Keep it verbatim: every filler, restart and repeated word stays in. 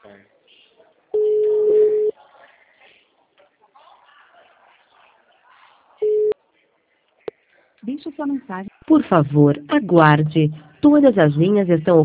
Deixe sua mensagem. Por favor, aguarde. Todas as linhas estão